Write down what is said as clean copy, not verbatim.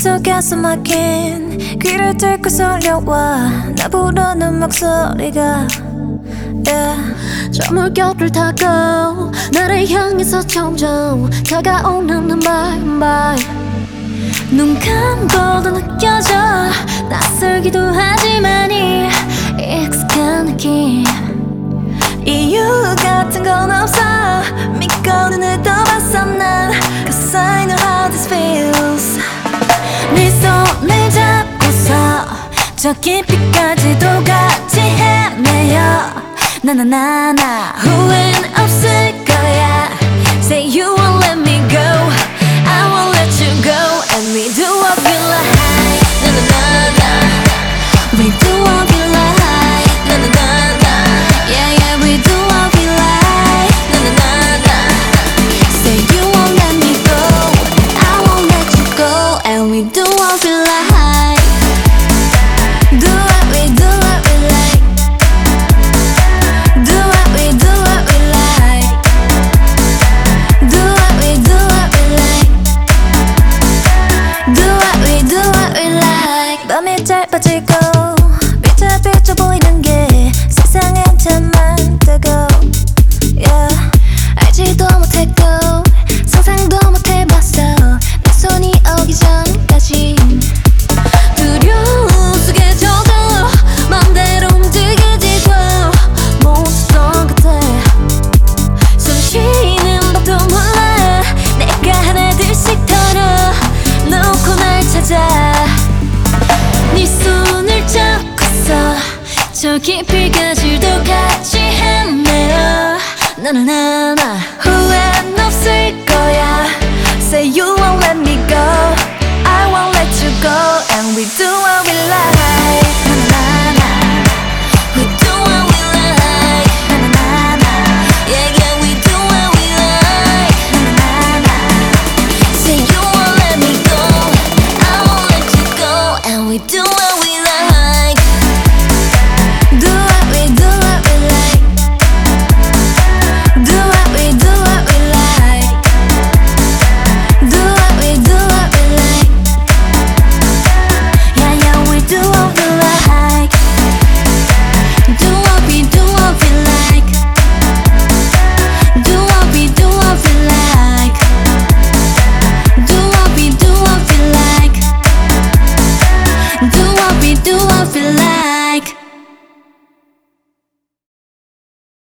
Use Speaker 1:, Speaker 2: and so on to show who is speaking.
Speaker 1: 속에서 막힌 귀를 뚫고 설려와 나 부르는 목소리가
Speaker 2: 저 물결을 타고 나를 향해서 점점 다가오는 말
Speaker 1: 눈 감고도 느껴져 낯설기도 하지만 이 익숙한 느낌 이유 같은 건 없어 믿고 눈을 떠봤어 난 Cause I know how this feels 네 손을 잡고서 저 깊이까지도 같이 헤매요 나나나나 후회는 없을 거야 Say you won't let me go I won't let you go And we do what we like 나나나나 We do what we like 나나나나 Yeah yeah we do what we like 나나나나 Say you won't let me go I won't let you go And we do what we like Do what we do what we like Do what we do what we like Do what we do what we like Do what we do what we like 밤이 짧아지고 비춰 보이는 게 세상엔 참 많다고 yeah. 알지도 못했고 상상도 못해봤어 내 손이 오기 전까지 두려움 속에 젖어 맘대로 움직이지도 못했던 그때 숨 쉬는 법도 몰라 내가 하나둘씩 털어놓고 날 찾아 네 손을 잡고서 저 깊이까지도 같이 헤매어 나나나나